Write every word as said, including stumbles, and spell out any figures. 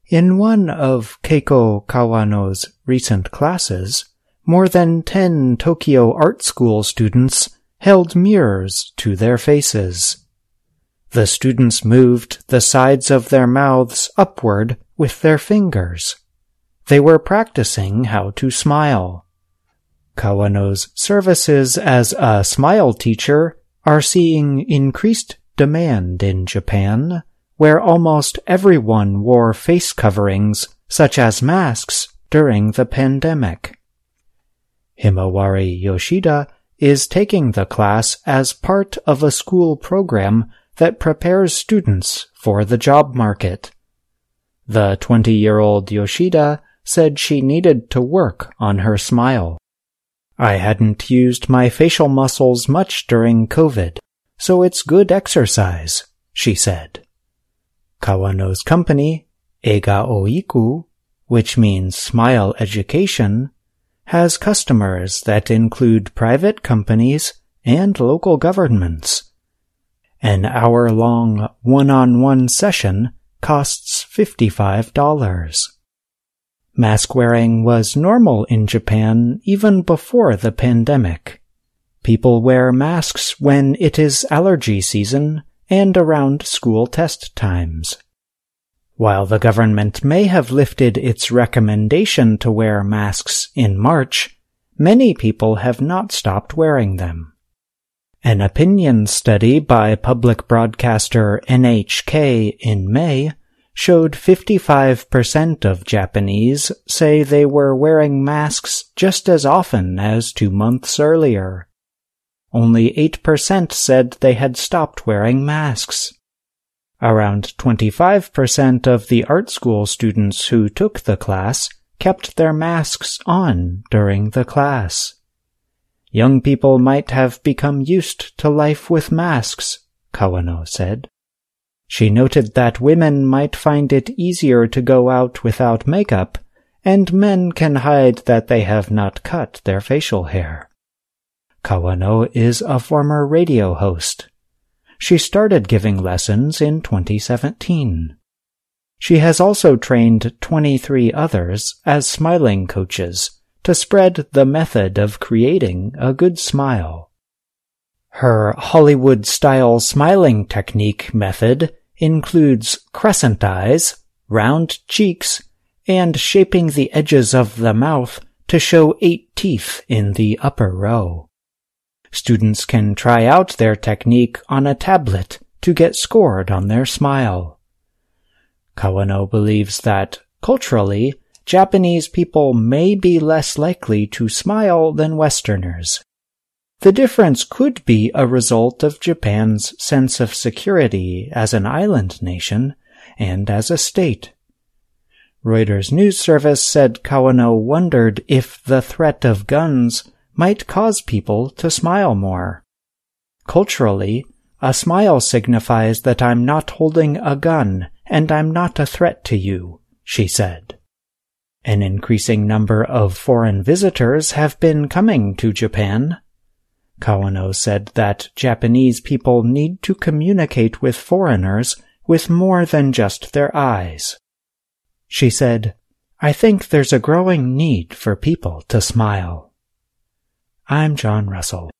In one of Keiko Kawano's recent classes, more than ten Tokyo Art School students held mirrors to their faces. The students moved the sides of their mouths upward with their fingers. They were practicing how to smile. Kawano's services as a smile teacher are seeing increased demand in Japan, where almost everyone wore face coverings, such as masks, during the pandemic. Himawari Yoshida is taking the class as part of a school program that prepares students for the job market. The twenty-year-old Yoshida said she needed to work on her smile. "I hadn't used my facial muscles much during COVID, so it's good exercise," she said. Kawano's company, Ega Oiku, which means Smile Education, has customers that include private companies and local governments. An hour-long one-on-one session costs fifty-five dollars. Mask-wearing was normal in Japan even before the pandemic. People wear masks when it is allergy season and around school test times. While the government may have lifted its recommendation to wear masks in March, many people have not stopped wearing them. An opinion study by public broadcaster N H K in May showed fifty-five percent of Japanese say they were wearing masks just as often as two months earlier. Only eight percent said they had stopped wearing masks. Around twenty-five percent of the art school students who took the class kept their masks on during the class. Young people might have become used to life with masks, Kawano said. She noted that women might find it easier to go out without makeup, and men can hide that they have not cut their facial hair. Kawano is a former radio host. She started giving lessons in twenty seventeen. She has also trained twenty-three others as smiling coaches to spread the method of creating a good smile. Her Hollywood-style smiling technique method includes crescent eyes, round cheeks, and shaping the edges of the mouth to show eight teeth in the upper row. Students can try out their technique on a tablet to get scored on their smile. Kawano believes that, culturally, Japanese people may be less likely to smile than Westerners. The difference could be a result of Japan's sense of security as an island nation and as a state. Reuters news service said Kawano wondered if the threat of guns might cause people to smile more. Culturally, a smile signifies that I'm not holding a gun and I'm not a threat to you, she said. An increasing number of foreign visitors have been coming to Japan. Kawano said that Japanese people need to communicate with foreigners with more than just their eyes. She said, "I think there's a growing need for people to smile." I'm John Russell.